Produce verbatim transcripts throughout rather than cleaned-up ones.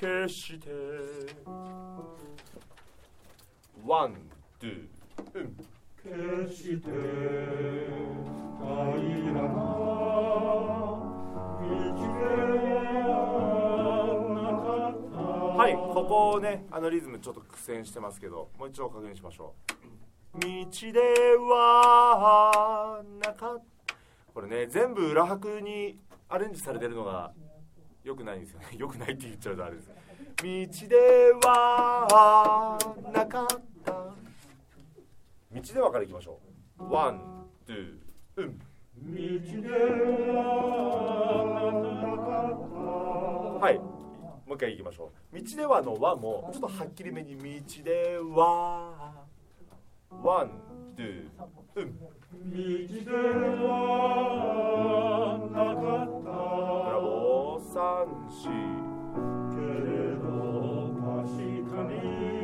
決してワン、ツー、うん。 決して平らな道ではなかった。 はい、ここをね、あのリズムちょっと苦戦してますけど、もう一度確認しましょう。道ではなかった。これね、全部裏拍にアレンジされてるのが良くないんですよね。良くないって言っちゃうとあれです。道ではなかった。道ではからいきましょう。ワン、ツー、うん。 道でははい、もう一回いきましょう。道ではのはもちょっとはっきりめに道ではワン、ツー、うん。 道ではなかった。 ブラボー、三、四。 けれど確かに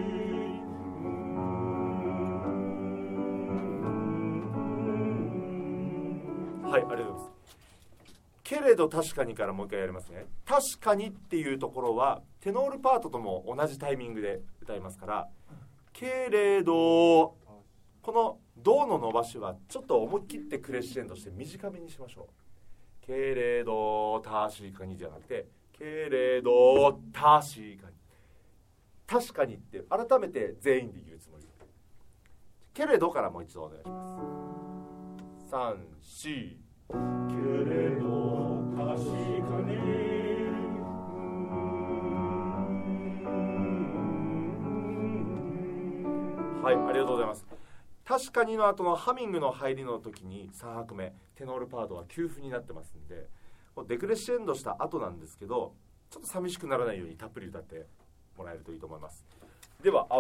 はい、ありがとうございます。けれど確かにからもう一回やりますね。確かにっていうところはテノールパートとも同じタイミングで歌いますから、けれどこのドの伸ばしはちょっと思い切ってクレッシェンドして短めにしましょう。けれど確かにじゃなくて、けれど確かに、確かにって改めて全員で言うつもり。けれどからもう一度お願いします。さん、し。 けれど確かにはい、ありがとうございます。確かにの後のハミングの入りの時にさん拍目テノールパートは休符になってますんで、デクレッシェンドした後なんですけど、ちょっと寂しくならないようにたっぷり歌ってもらえるといいと思います。では